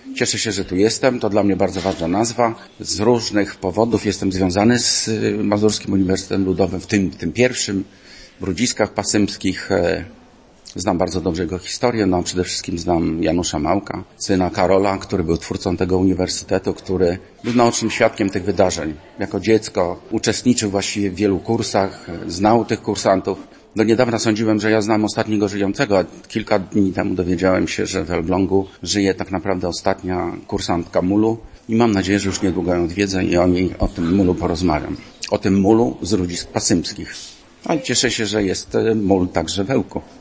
Cieszę się, że tu jestem. To dla mnie bardzo ważna nazwa. Z różnych powodów jestem związany z Mazurskim Uniwersytetem Ludowym, w tym pierwszym, w Rudziskach Pasymskich. Znam bardzo dobrze jego historię. No, przede wszystkim znam Janusza Małka, syna Karola, który był twórcą tego uniwersytetu, który był naocznym świadkiem tych wydarzeń. Jako dziecko uczestniczył właściwie w wielu kursach, znał tych kursantów. Do niedawna sądziłem, że ja znam ostatniego żyjącego, a kilka dni temu dowiedziałem się, że w Elblągu żyje tak naprawdę ostatnia kursantka MUL-u i mam nadzieję, że już niedługo ją odwiedzę i o tym MUL-u porozmawiam. O tym MUL-u z Rudzisk Pasymskich. A cieszę się, że jest MUL także w Ełku.